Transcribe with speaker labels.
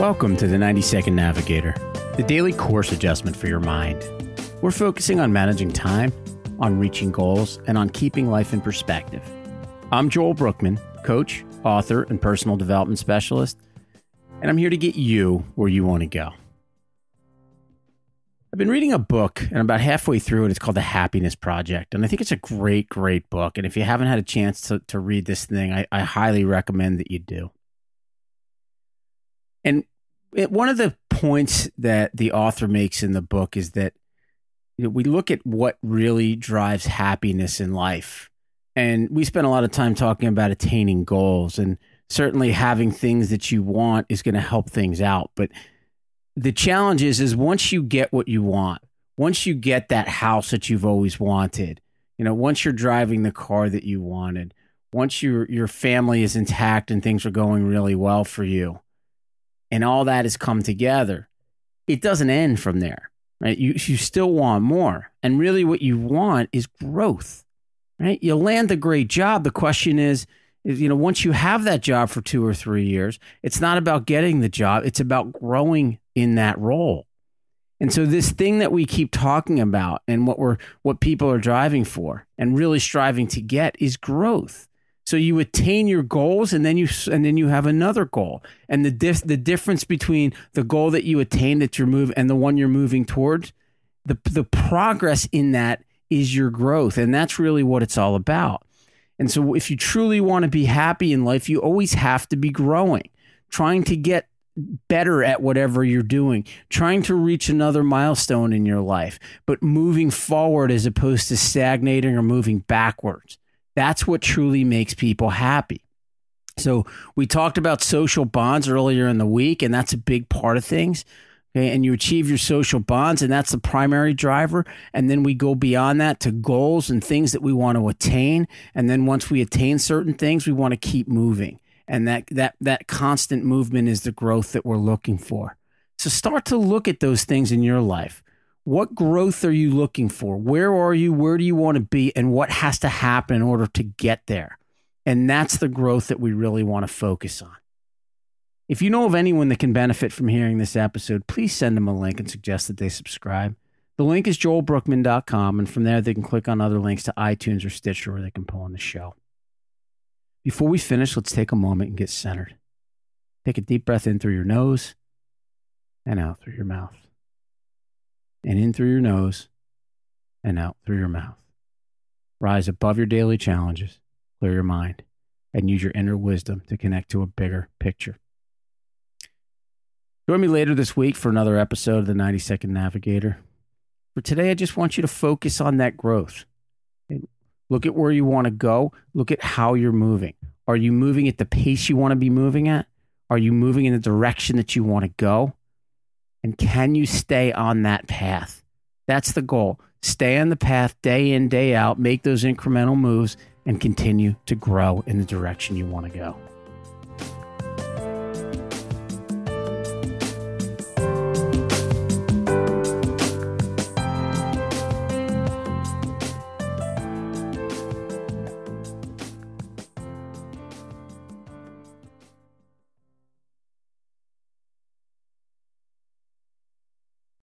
Speaker 1: Welcome to the 90-Second Navigator, the daily course adjustment for your mind. We're focusing on managing time, on reaching goals, and on keeping life in perspective. I'm Joel Brookman, coach, author, and personal development specialist, and I'm here to get you where you want to go. I've been reading a book, and I'm about halfway through it. It's called The Happiness Project, and I think it's a great, great book. And if you haven't had a chance to read this thing, I highly recommend that you do. And one of the points that the author makes in the book is that we look at what really drives happiness in life. And we spend a lot of time talking about attaining goals, and certainly having things that you want is going to help things out. But the challenge is once you get what you want, once you get that house that you've always wanted, once you're driving the car that you wanted, once your family is intact and things are going really well for you, and all that has come together, it doesn't end from there, right? You still want more. And really what you want is growth, right? You'll land a great job. The question is, once you have that job for 2 or 3 years, it's not about getting the job. It's about growing in that role. And so this thing that we keep talking about and what people are driving for and really striving to get is growth. So you attain your goals, and then you have another goal. And the difference between the goal that you attain that you're moving and the one you're moving towards, the progress in that is your growth. And that's really what it's all about. And so if you truly want to be happy in life, you always have to be growing, trying to get better at whatever you're doing, trying to reach another milestone in your life, but moving forward as opposed to stagnating or moving backwards. That's what truly makes people happy. So we talked about social bonds earlier in the week, and that's a big part of things. Okay, and you achieve your social bonds, and that's the primary driver. And then we go beyond that to goals and things that we want to attain. And then once we attain certain things, we want to keep moving. And that constant movement is the growth that we're looking for. So start to look at those things in your life. What growth are you looking for? Where are you? Where do you want to be? And what has to happen in order to get there? And that's the growth that we really want to focus on. If you know of anyone that can benefit from hearing this episode, please send them a link and suggest that they subscribe. The link is joelbrookman.com, and from there they can click on other links to iTunes or Stitcher where they can pull on the show. Before we finish, let's take a moment and get centered. Take a deep breath in through your nose and out through your mouth. And in through your nose and out through your mouth. Rise above your daily challenges, clear your mind, and use your inner wisdom to connect to a bigger picture. Join me later this week for another episode of the 90-Second Navigator. For today, I just want you to focus on that growth. Look at where you want to go. Look at how you're moving. Are you moving at the pace you want to be moving at? Are you moving in the direction that you want to go? And can you stay on that path? That's the goal. Stay on the path day in, day out, make those incremental moves, and continue to grow in the direction you want to go.